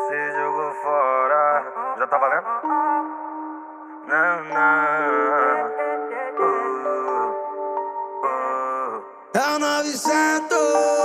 Você jogou fora. Já tá valendo? Não, não. É o 900.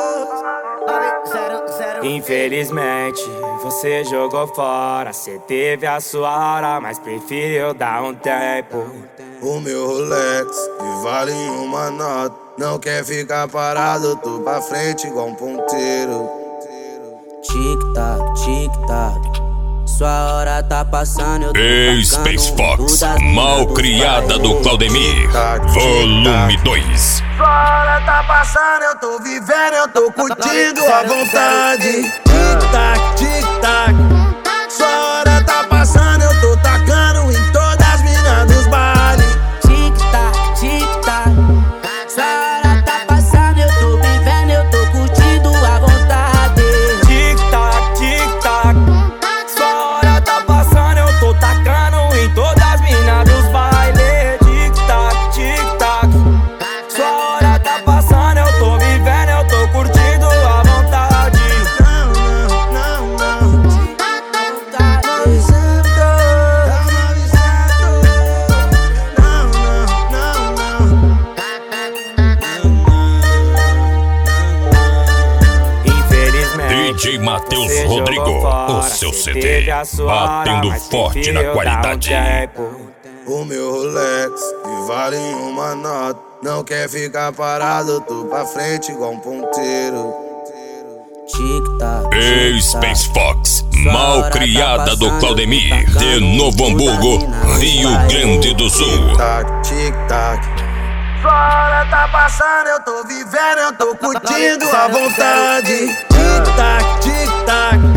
Infelizmente, você jogou fora. Cê teve a sua hora, mas preferiu dar um tempo. O meu Rolex, que vale uma nota. Não quer ficar parado, tô pra frente igual um ponteiro. Tic-tac, tic-tac, sua hora tá passando, eu tô Ei, Space Fox, mal criada do Claudemir, volume 2. Sua hora tá passando, eu tô vivendo, eu tô curtindo à vontade. Tic-tac, tic-tac, sua hora tá passando, eu tô tacando em todas as minas dos bailes. Tic-tac, tic-tac, sua hora tá passando, eu tô vivendo, eu tô curtindo à vontade. Tic-tac, tic-tac, sua hora tá passando, eu tô tacando em todas as minas dos bailes. Tic-tac, tic-tac, sua hora tá passando, eu tô vivendo, eu tô curtindo à vontade. DJ Matheus Rodrigo, o seu CD, batendo forte na qualidade. O meu Rolex, que vale uma nota. Não quer ficar parado, tô pra frente igual um ponteiro. Tic-tac, Ei, Space Fox, mal criada do Claudemir, de Novo Hamburgo, Rio Grande do Sul. Tic-tac, tic-tac, sua hora tá passando, eu tô vivendo, eu tô curtindo à vontade. Tic-tac, tic-tac,